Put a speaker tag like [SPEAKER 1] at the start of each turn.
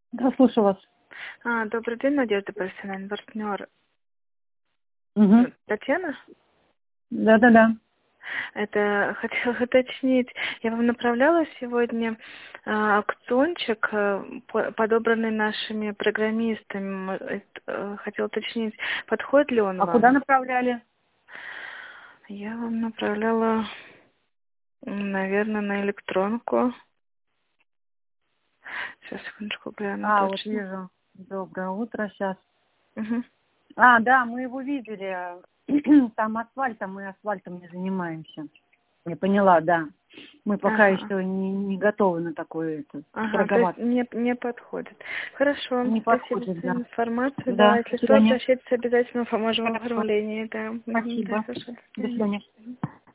[SPEAKER 1] Да, слушаю вас.
[SPEAKER 2] Добрый день, Надежда, профессиональный партнер.
[SPEAKER 1] Угу.
[SPEAKER 2] Татьяна?
[SPEAKER 1] Да.
[SPEAKER 2] Это хотела уточнить. Я вам направляла сегодня аукциончик, подобранный нашими программистами. Хотела уточнить, подходит ли он
[SPEAKER 1] А
[SPEAKER 2] вам?
[SPEAKER 1] куда направляли?
[SPEAKER 2] Я вам направляла, наверное, на электронку. Сейчас, секундочку, гляну
[SPEAKER 1] Вот
[SPEAKER 2] точно.
[SPEAKER 1] вижу. Доброе утро сейчас.
[SPEAKER 2] Угу.
[SPEAKER 1] Да, мы его видели. Там асфальтом, мы асфальтом не занимаемся. Я поняла, да. Мы пока еще не готовы на такое
[SPEAKER 2] То есть
[SPEAKER 1] торговаться.
[SPEAKER 2] не подходит. Хорошо,
[SPEAKER 1] Не
[SPEAKER 2] спасибо
[SPEAKER 1] подходит,
[SPEAKER 2] за
[SPEAKER 1] да.
[SPEAKER 2] информацию. Да,
[SPEAKER 1] Да,
[SPEAKER 2] если
[SPEAKER 1] до
[SPEAKER 2] что,
[SPEAKER 1] свидания.
[SPEAKER 2] обращайтесь, обязательно поможем в
[SPEAKER 1] Хорошо.
[SPEAKER 2] оформлении. Да, да,
[SPEAKER 1] Спасибо.
[SPEAKER 2] хорошо. До
[SPEAKER 1] До
[SPEAKER 2] свидания.
[SPEAKER 1] свидания.